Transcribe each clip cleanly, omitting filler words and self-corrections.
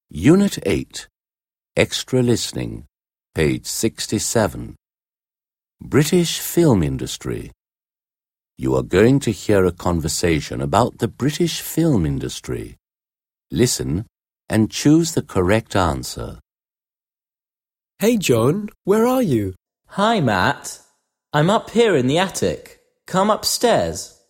Unit 8, Extra Listening, page 67. British Film Industry. You are going to hear a conversation about the British film industry. Listen and choose the correct answer. Hey John, where are you? Hi Matt. I'm up here in the attic. Come upstairs.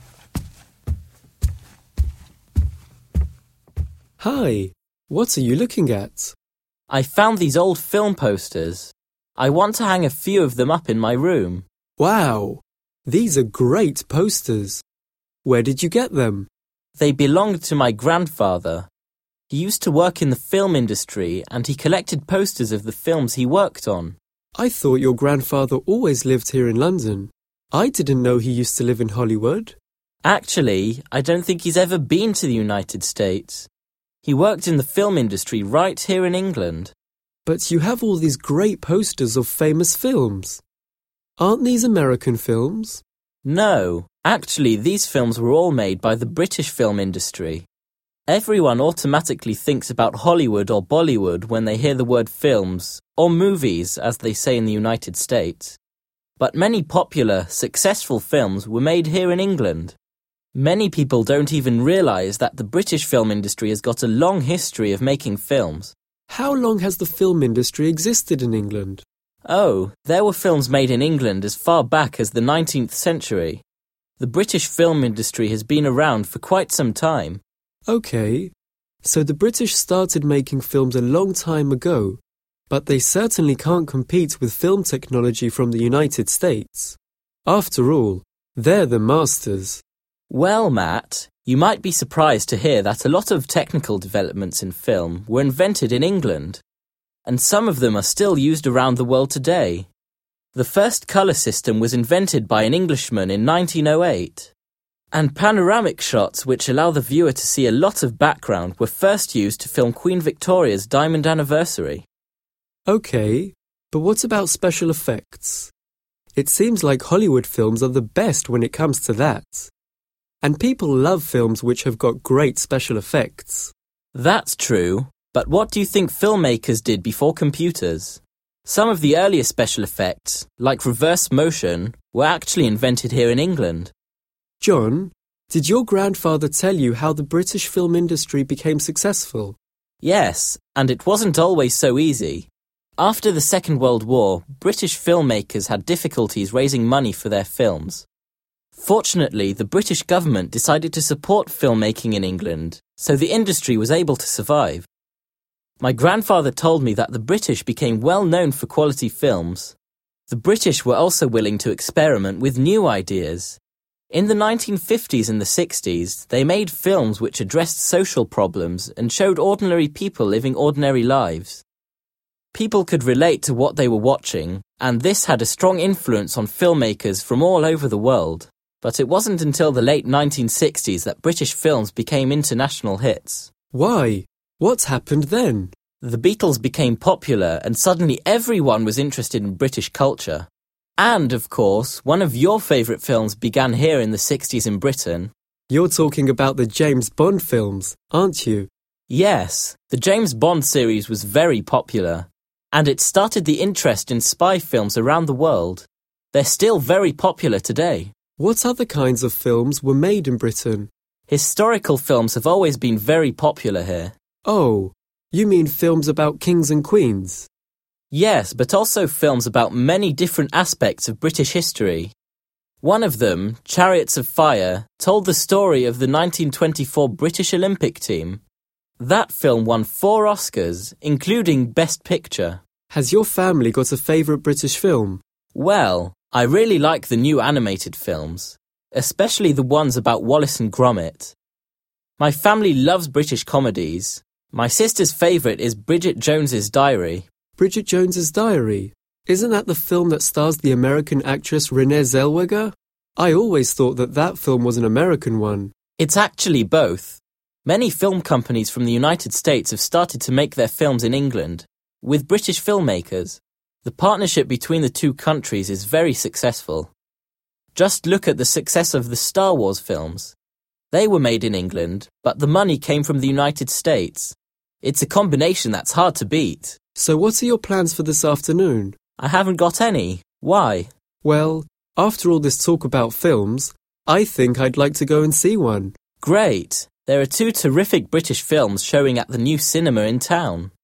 Hi, what are you looking at? I found these old film posters. I want to hang a few of them up in my room. Wow, these are great posters. Where did you get them? They belonged to my grandfather. He used to work in the film industry and he collected posters of the films he worked on. I thought your grandfather always lived here in London. I didn't know he used to live in Hollywood. Actually, I don't think he's ever been to the United States. He worked in the film industry right here in England. But you have all these great posters of famous films. Aren't these American films? No, actually these films were all made by the British film industry. Everyone automatically thinks about Hollywood or Bollywood when they hear the word films, or movies as they say in the United States. But many popular, successful films were made here in England. Many people don't even realise that the British film industry has got a long history of making films. How long has the film industry existed in England? Oh, there were films made in England as far back as the 19th century. The British film industry has been around for quite some time. Okay, so the British started making films a long time ago, but they certainly can't compete with film technology from the United States. After all, they're the masters. Well, Matt, you might be surprised to hear that a lot of technical developments in film were invented in England, and some of them are still used around the world today. The first colour system was invented by an Englishman in 1908, and panoramic shots which allow the viewer to see a lot of background were first used to film Queen Victoria's diamond anniversary. Okay, but what about special effects? It seems like Hollywood films are the best when it comes to that. And people love films which have got great special effects. That's true, but what do you think filmmakers did before computers? Some of the earlier special effects, like reverse motion, were actually invented here in England. John, did your grandfather tell you how the British film industry became successful? Yes, and it wasn't always so easy. After the Second World War, British filmmakers had difficulties raising money for their films. Fortunately, the British government decided to support filmmaking in England, so the industry was able to survive. My grandfather told me that the British became well known for quality films. The British were also willing to experiment with new ideas. In the 1950s and the 60s, they made films which addressed social problems and showed ordinary people living ordinary lives. People could relate to what they were watching, and this had a strong influence on filmmakers from all over the world. But it wasn't until the late 1960s that British films became international hits. Why? What happened then? The Beatles became popular and suddenly everyone was interested in British culture. And, of course, one of your favourite films began here in the 60s in Britain. You're talking about the James Bond films, aren't you? Yes, the James Bond series was very popular. And it started the interest in spy films around the world. They're still very popular today. What other kinds of films were made in Britain? Historical films have always been very popular here. Oh, you mean films about kings and queens? Yes, but also films about many different aspects of British history. One of them, Chariots of Fire, told the story of the 1924 British Olympic team. That film won 4 Oscars, including Best Picture. Has your family got a favourite British film? Well, I really like the new animated films, especially the ones about Wallace and Gromit. My family loves British comedies. My sister's favourite is Bridget Jones's Diary. Bridget Jones's Diary? Isn't that the film that stars the American actress Renée Zellweger? I always thought that film was an American one. It's actually both. Many film companies from the United States have started to make their films in England, with British filmmakers. The partnership between the two countries is very successful. Just look at the success of the Star Wars films. They were made in England, but the money came from the United States. It's a combination that's hard to beat. So what are your plans for this afternoon? I haven't got any. Why? Well, after all this talk about films, I think I'd like to go and see one. Great. There are 2 terrific British films showing at the new cinema in town.